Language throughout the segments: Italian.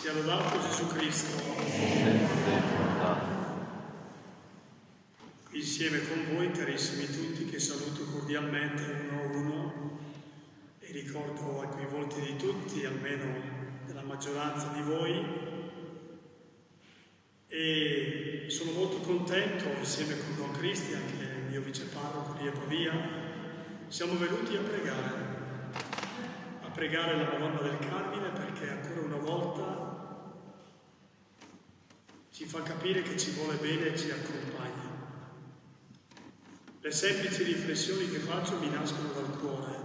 Sia lodato Gesù Cristo. Insieme con voi, carissimi tutti, che saluto cordialmente uno a uno e ricordo a quei volti di tutti, almeno della maggioranza di voi, e sono molto contento, insieme con Don Cristian, che è il mio viceparroco di Pavia, siamo venuti a pregare la Madonna del Carmine, perché ancora una volta ci fa capire che ci vuole bene e ci accompagna. Le semplici riflessioni che faccio mi nascono dal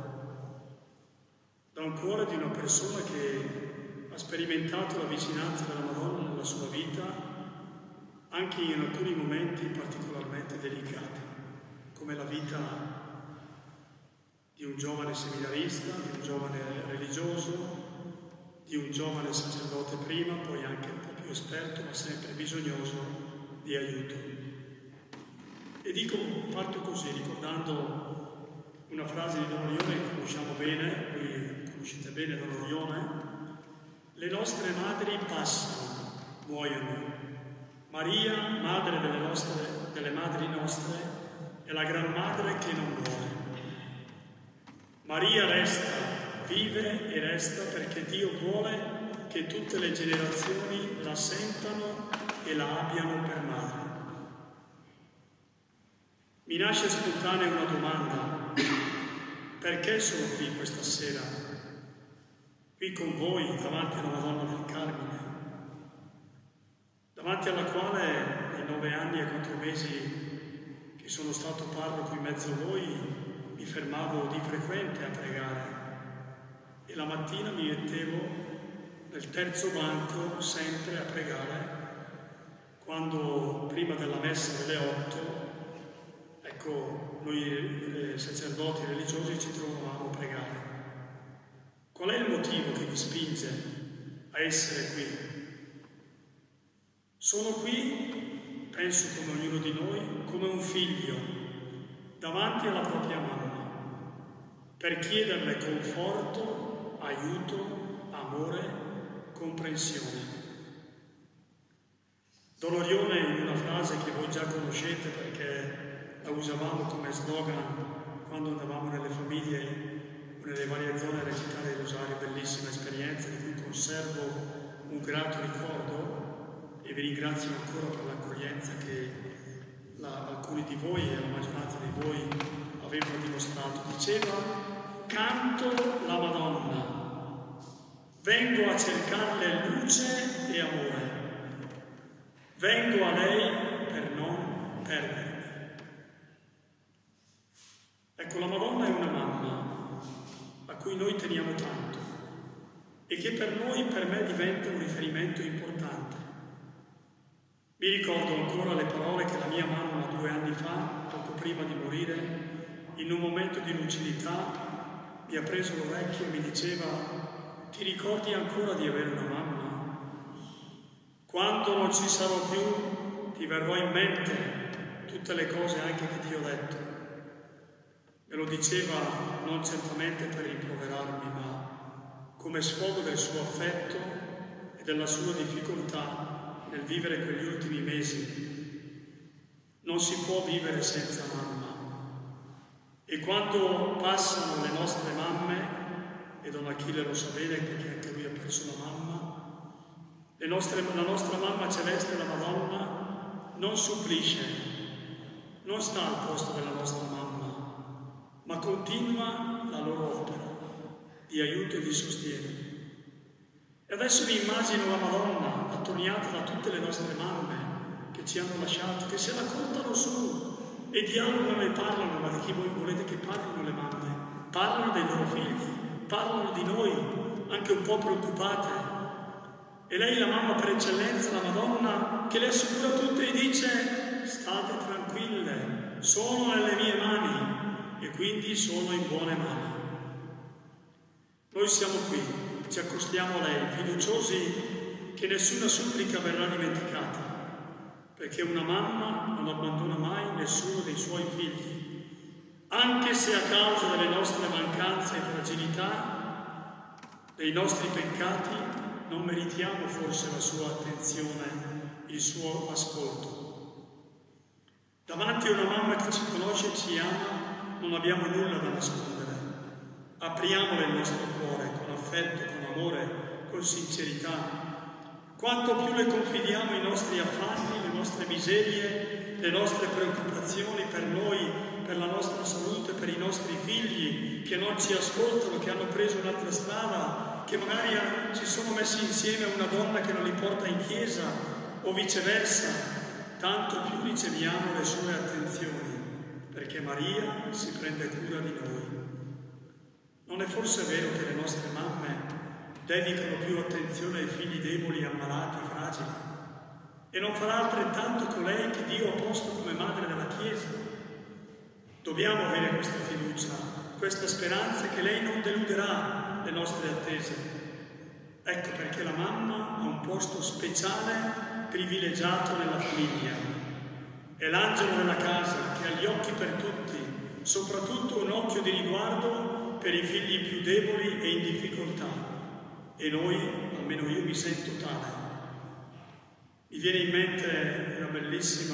cuore di una persona che ha sperimentato la vicinanza della Madonna nella sua vita, anche in alcuni momenti particolarmente delicati, come la vita di un giovane seminarista, di un giovane religioso, di un giovane sacerdote prima, poi anche un po' più esperto, ma sempre bisognoso di aiuto. E parto così, ricordando una frase di Don Orione che conosciamo bene, voi conoscete bene Don Orione: le nostre madri passano, muoiono. Maria, madre delle madri nostre, è la gran madre che non muore. Maria resta, vive e resta perché Dio vuole che tutte le generazioni la sentano e la abbiano per madre. Mi nasce spontanea una domanda: perché sono qui questa sera, qui con voi, davanti alla Madonna del Carmine, davanti alla quale nei 9 anni e 4 mesi che sono stato parroco in mezzo a voi mi fermavo di frequente a pregare, e la mattina mi mettevo nel terzo banco sempre a pregare, quando prima della messa delle 8, ecco, noi sacerdoti religiosi ci trovavamo a pregare. Qual è il motivo che mi spinge a essere qui? Sono qui, penso come ognuno di noi, come un figlio davanti alla propria mamma, per chiederle conforto, aiuto, amore, comprensione. Don Orione, in una frase che voi già conoscete perché la usavamo come slogan quando andavamo nelle famiglie o nelle varie zone a recitare il rosario, bellissima esperienza di cui conservo un grato ricordo, e vi ringrazio ancora per l'accoglienza che alcuni di voi e la maggioranza di voi avevano dimostrato. Diceva: canto la Madonna, vengo a cercarle luce e amore, vengo a lei per non perdermi. Ecco, la Madonna è una mamma a cui noi teniamo tanto e che per me diventa un riferimento importante. Mi ricordo ancora le parole che la mia mamma 2 anni fa, poco prima di morire, in un momento di lucidità, mi ha preso l'orecchio e mi diceva: ti ricordi ancora di avere una mamma? Quando non ci sarò più, ti verrò in mente tutte le cose anche che ti ho detto. Me lo diceva non certamente per rimproverarmi, ma come sfogo del suo affetto e della sua difficoltà nel vivere quegli ultimi mesi. Non si può vivere senza mamma. E quando passano le nostre mamme, e Don Achille lo sa bene perché anche lui ha perso una mamma, la nostra mamma celeste, la Madonna, non supplisce, non sta al posto della nostra mamma, ma continua la loro opera di aiuto e di sostegno. E adesso vi immagino la Madonna attoniata da tutte le nostre mamme che ci hanno lasciato, che se la contano su e dialogano e parlano. Ma di chi voi volete che parlino le mamme? Parlano dei loro figli, parlano di noi, anche un po' preoccupate. E lei, la mamma per eccellenza, la Madonna, che le assicura tutte e dice: state tranquille, sono nelle mie mani e quindi sono in buone mani. Noi siamo qui, ci accostiamo a lei, fiduciosi che nessuna supplica verrà dimenticata, perché una mamma non abbandona mai nessuno dei suoi figli, anche se a causa delle nostre mancanze e fragilità, dei nostri peccati, non meritiamo forse la sua attenzione, il suo ascolto. Davanti a una mamma che ci conosce e ci ama, non abbiamo nulla da nascondere. Apriamole il nostro cuore con affetto, con amore, con sincerità. Quanto più le confidiamo i nostri affanni, le nostre miserie, le nostre preoccupazioni per noi, per la nostra salute, per i nostri figli che non ci ascoltano, che hanno preso un'altra strada, che magari si sono messi insieme a una donna che non li porta in chiesa o viceversa, tanto più riceviamo le sue attenzioni, perché Maria si prende cura di noi. Non è forse vero che le nostre mamme dedicano più attenzione ai figli deboli, ammalati, fragili? E non farà altrettanto colei che Dio ha posto come madre della Chiesa? Dobbiamo avere questa fiducia, questa speranza che lei non deluderà le nostre attese. Ecco perché la mamma ha un posto speciale, privilegiato nella famiglia. È l'angelo della casa che ha gli occhi per tutti, soprattutto un occhio di riguardo per i figli più deboli e in difficoltà. E noi, almeno io, mi sento tale. Mi viene in mente una bellissima,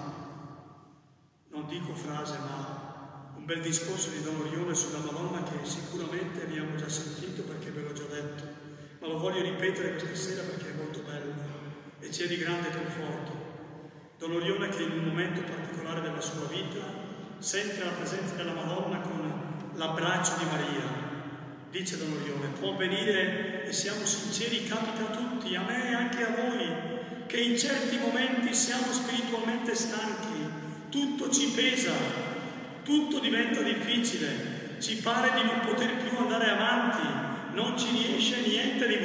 non dico frase, ma un bel discorso di Don Orione sulla Madonna che sicuramente abbiamo già sentito perché ve l'ho già detto, ma lo voglio ripetere questa sera perché è molto bello e c'è di grande conforto. Don Orione che in un momento particolare della sua vita sente la presenza della Madonna con l'abbraccio di Maria. Dice Don Orione, può avvenire, e siamo sinceri, capita a tutti, a me e anche a voi, che in certi momenti siamo spiritualmente stanchi, tutto ci pesa, tutto diventa difficile, ci pare di non poter più andare avanti, non ci riesce niente di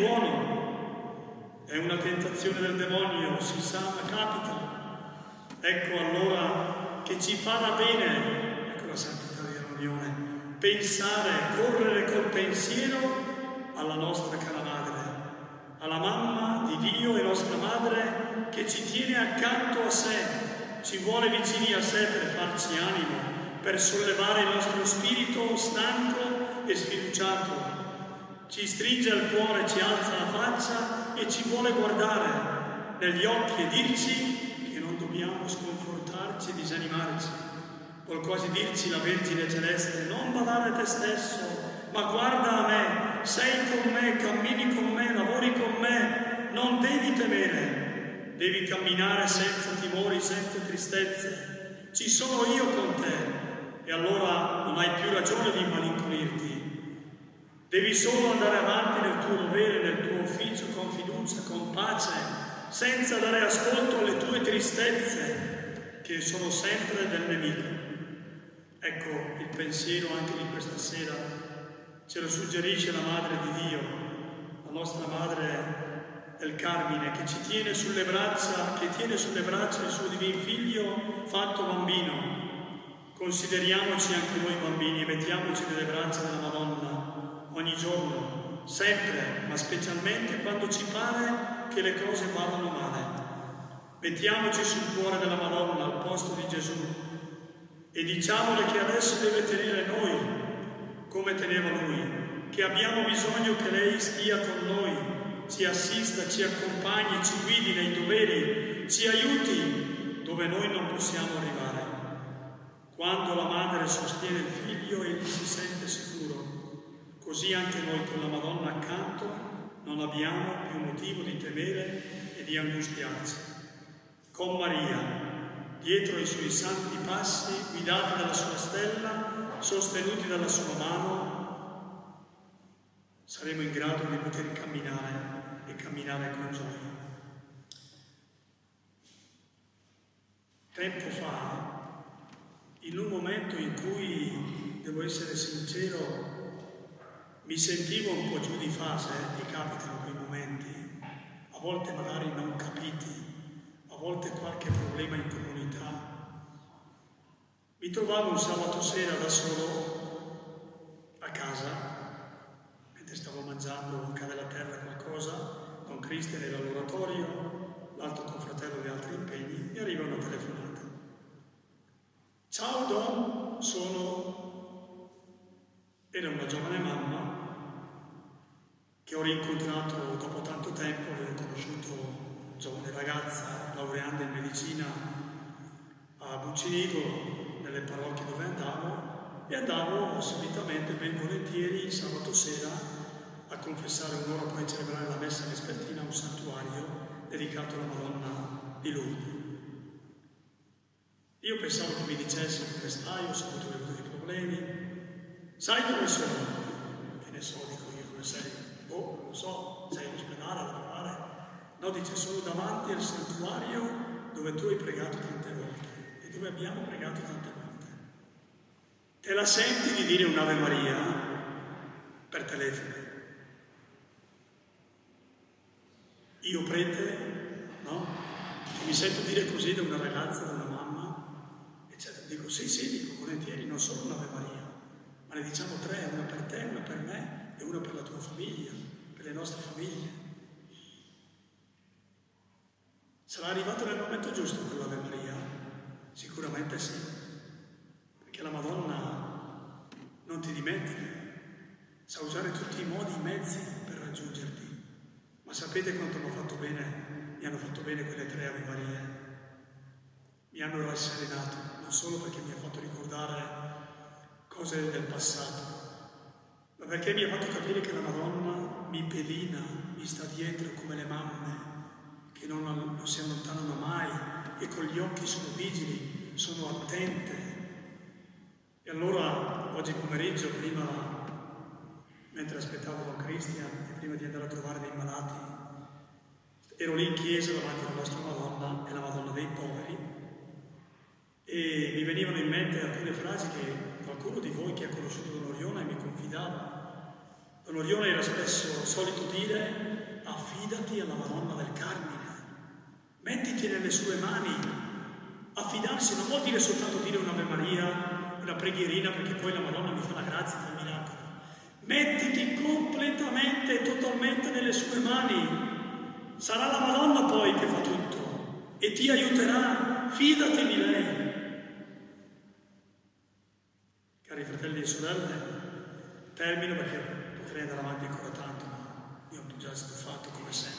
buono. È una tentazione del demonio, si sa, ma capita. Ecco allora che ci farà bene, ecco la santità di Don Orione, pensare, correre col pensiero alla nostra cara madre, alla mamma di Dio e nostra madre che ci tiene accanto a sé, ci vuole vicini a sé per farci animo, per sollevare il nostro spirito stanco e sfiduciato. Ci stringe al cuore, ci alza la faccia e ci vuole guardare negli occhi e dirci che non dobbiamo sconfortarci e disanimarci. Vuol quasi dirci la Vergine Celeste, non badare a te stesso, ma guarda a me, sei con me, cammini con me, lavori con me, non devi temere, devi camminare senza timori, senza tristezze, ci sono io con te e allora non hai più ragione di malinconirti. Devi solo andare avanti nel tuo dovere, nel tuo ufficio, con fiducia, con pace, senza dare ascolto alle tue tristezze, che sono sempre del nemico. Ecco il pensiero anche di questa sera, ce lo suggerisce la Madre di Dio, la nostra Madre del Carmine, che ci tiene sulle braccia, che tiene sulle braccia il suo divin Figlio fatto bambino. Consideriamoci anche noi bambini e mettiamoci nelle braccia della Madonna ogni giorno, sempre, ma specialmente quando ci pare che le cose vadano male. Mettiamoci sul cuore della Madonna al posto di Gesù e diciamole che adesso deve tenere noi come teneva Lui, che abbiamo bisogno che lei stia con noi, ci assista, ci accompagni, ci guidi nei doveri, ci aiuti dove noi non possiamo arrivare. Quando la madre sostiene il figlio, egli si sente sicuro. Così anche noi con la Madonna accanto non abbiamo più motivo di temere e di angustiarci. Con Maria, dietro i suoi santi passi, guidati dalla sua stella, sostenuti dalla sua mano, saremo in grado di poter camminare e camminare con gioia. Tempo fa, in un momento in cui, devo essere sincero, mi sentivo un po' giù di fase, mi capitano quei momenti, a volte magari non capiti, a volte qualche problema in comunità. Mi trovavo un sabato sera da solo a casa, mentre stavo mangiando Cade la Terra qualcosa, con Cristian era all'oratorio, l'altro confratello di altri impegni, mi arriva una telefonata. Ciao Don, era una giovane mamma che ho rincontrato dopo tanto tempo, avevo conosciuto una giovane ragazza laureanda in medicina a Bucinigo, nelle parrocchie dove andavo, e andavo solitamente ben volentieri il sabato sera a confessare un'ora, poi celebrare la messa vespertina a un santuario dedicato alla Madonna di Lourdes. Io pensavo che mi dicesse: come stai, ho saputo che hai avuto dei problemi, sai dove sono? Che ne so, dico io, dove sei? Oh, non lo so, sei in ospedale a lavorare? No, dice, sono davanti al santuario dove tu hai pregato tante volte e dove abbiamo pregato tante volte. Te la senti di dire un'Ave Maria per telefono? Io prete, no? Mi sento dire così da una ragazza, da una mamma, eccetera. Dico sì, dico volentieri, non solo un'Ave Maria, ma ne diciamo 3, una per te, una per me e una per la tua famiglia, per le nostre famiglie. Sarà arrivato nel momento giusto quell'Ave Maria? Sicuramente sì, perché la Madonna non ti dimentica, sa usare tutti i modi, i mezzi per raggiungerti. Ma sapete quanto mi hanno fatto bene quelle 3 Ave Marie? Mi hanno rasserenato, non solo perché mi ha fatto ricordare cose del passato, ma perché mi ha fatto capire che la Madonna mi pelina, mi sta dietro come le mamme, che non si allontanano mai, che con gli occhi sono vigili, sono attente. E allora, oggi pomeriggio, mentre aspettavo Don Cristian e prima di andare a trovare dei malati, ero lì in chiesa davanti alla nostra Madonna e la Madonna dei poveri, e mi venivano in mente alcune frasi che qualcuno di voi che ha conosciuto Don Orione mi confidava. Don Orione era spesso solito dire: affidati alla Madonna del Carmine, mettiti nelle sue mani. Affidarsi non vuol dire soltanto dire un'Ave Maria, una preghierina perché poi la Madonna mi fa la grazia del miracolo. Mettiti completamente e totalmente nelle sue mani. Sarà la Madonna poi che fa tutto e ti aiuterà, fidati di lei. Cari fratelli e sorelle, termino perché potrei andare avanti ancora tanto, ma io ho già stufato come sempre.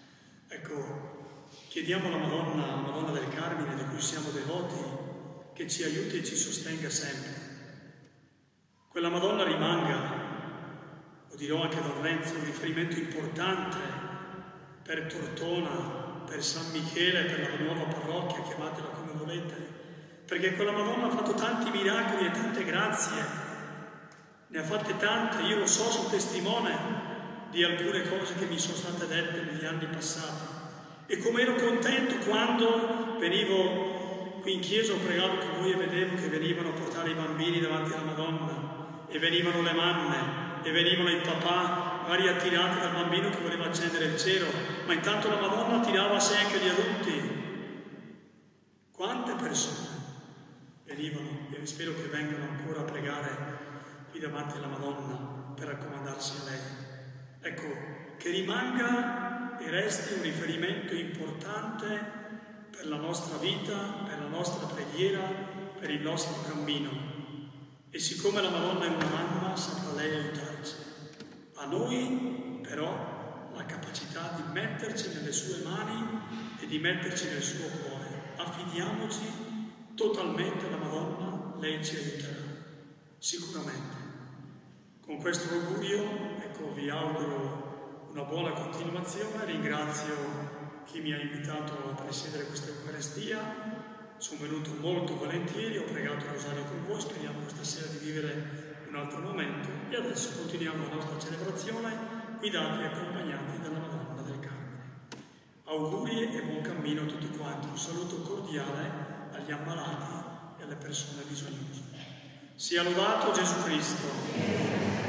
Ecco, chiediamo alla Madonna del Carmine, di cui siamo devoti, che ci aiuti e ci sostenga sempre. Quella Madonna rimanga, lo dirò anche a Don Renzo, un riferimento importante per Tortona, per San Michele, per la nuova parrocchia, chiamatela come volete, perché quella Madonna ha fatto tanti miracoli e tante grazie, ne ha fatte tante, io lo so, sono testimone di alcune cose che mi sono state dette negli anni passati, e come ero contento quando venivo qui in chiesa, ho pregato con voi e vedevo che venivano a portare i bambini davanti alla Madonna, e venivano le mamme, e venivano i papà, magari attirati dal bambino che voleva accendere il cero, ma intanto la Madonna attirava a sé anche gli adulti. Quante persone venivano, e spero che vengano ancora a pregare qui davanti alla Madonna per raccomandarsi a lei. Ecco, che rimanga e resti un riferimento importante per la nostra vita, per la nostra preghiera, per il nostro cammino. E siccome la Madonna è una mamma, saprà lei aiutarci. A noi però la capacità di metterci nelle sue mani e di metterci nel suo cuore. Affidiamoci totalmente alla Madonna, lei ci aiuterà, sicuramente. Con questo augurio, ecco, vi auguro una buona continuazione, ringrazio chi mi ha invitato a presiedere questa Eucaristia. Sono venuto molto volentieri, ho pregato il rosario con voi, speriamo questa sera di vivere un altro momento, e adesso continuiamo la nostra celebrazione guidati e accompagnati dalla Madonna del Carmine. Auguri e buon cammino a tutti quanti, un saluto cordiale agli ammalati e alle persone bisognose. Sia lodato Gesù Cristo.